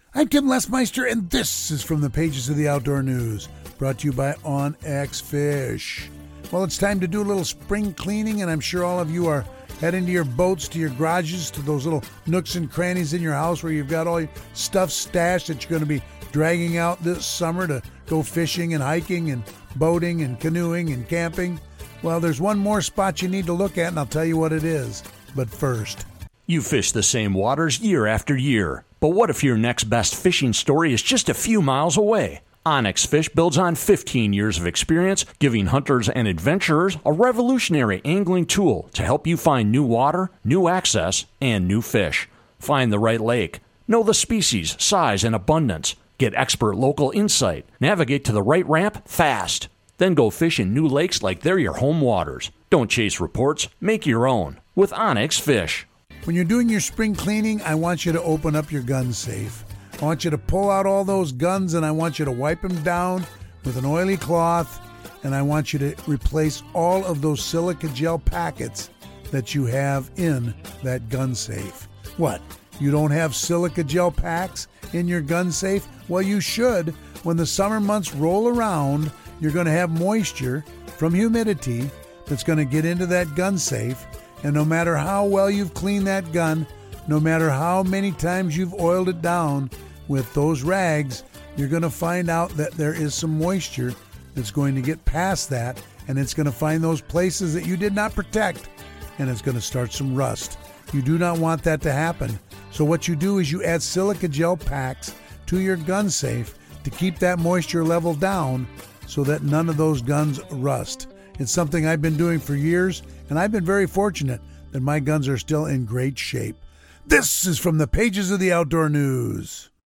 I'm Tim Lesmeister, and this is From the Pages of the Outdoor News, brought to you by OnX Fish. Well, it's time to do a little spring cleaning, and I'm sure all of you are heading to your boats, to your garages, to those little nooks and crannies in your house where you've got all your stuff stashed that you're going to be dragging out this summer to go fishing and hiking and boating and canoeing and camping. Well, there's one more spot you need to look at, and I'll tell you what it is. But first, you fish the same waters year after year. But what if your next best fishing story is just a few miles away? OnX Fish builds on 15 years of experience, giving hunters and adventurers a revolutionary angling tool to help you find new water, new access, and new fish. Find the right lake. Know the species, size, and abundance. Get expert local insight. Navigate to the right ramp fast. Then go fish in new lakes like they're your home waters. Don't chase reports. Make your own with OnX Fish. When you're doing your spring cleaning, I want you to open up your gun safe. I want you to pull out all those guns, and I want you to wipe them down with an oily cloth, and I want you to replace all of those silica gel packets that you have in that gun safe. What? You don't have silica gel packs in your gun safe? Well, you should. When the summer months roll around, you're going to have moisture from humidity that's going to get into that gun safe. And no matter how well you've cleaned that gun, no matter how many times you've oiled it down with those rags, you're going to find out that there is some moisture that's going to get past that, and it's going to find those places that you did not protect, and it's going to start some rust. You do not want that to happen. So what you do is you add silica gel packs to your gun safe to keep that moisture level down so that none of those guns rust. It's something I've been doing for years, and I've been very fortunate that my guns are still in great shape. This is From the Pages of the Outdoor News.